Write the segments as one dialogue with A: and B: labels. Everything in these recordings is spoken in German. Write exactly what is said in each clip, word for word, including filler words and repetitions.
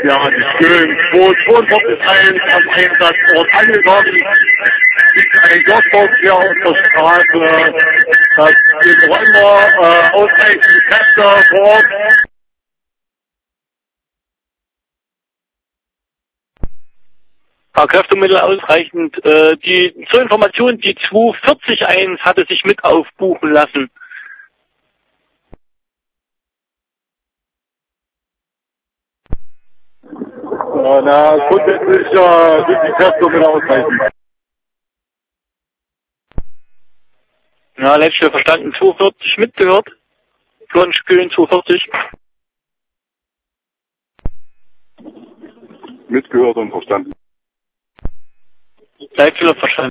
A: ja, die Köln zweihundertzweiundvierzig eins am Einsatzort angekommen. Ein Glasbaustür auf der Straße. Das sind Räumer, äh, ausreichend Kräfte vor Ort.
B: Kräftemittel ausreichend. Äh, die, zur Information, die zweihundertvierzig eins hatte sich mit aufbuchen lassen.
A: Ja, na, grundsätzlich äh, sind die Kräfte mit ausreichend.
B: Ja, letzte verstanden, zweihundertvierzig mitgehört. Flonschkühlen zweihundertvierzig.
A: Mitgehört und verstanden.
B: Leitfehler verstanden.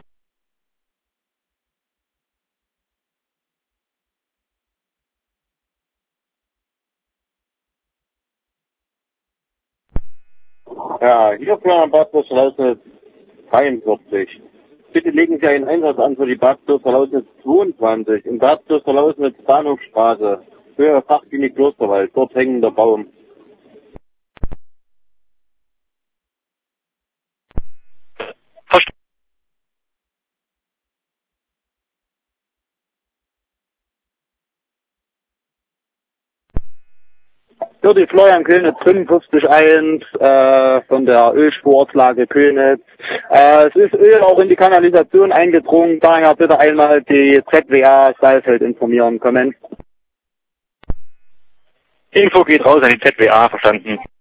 C: Ja, hier Plan Badbus Lausnitz dreiundvierzig. Bitte legen Sie einen Einsatz an für die Badbus Lausnitz zweiundzwanzig. Im Badbus Lausnitz Bahnhofstraße. Höhe Fachklinik Klosterwald. Dort hängender Baum.
B: Verstanden.
C: Für die Florian Köniz fünfundfünfzig eins äh, von der Ölspurortslage Köniz. Äh, es ist Öl auch in die Kanalisation eingedrungen, daher bitte einmal die Z W A Saalfeld informieren. Comment.
B: Info geht raus an die Z W A, verstanden.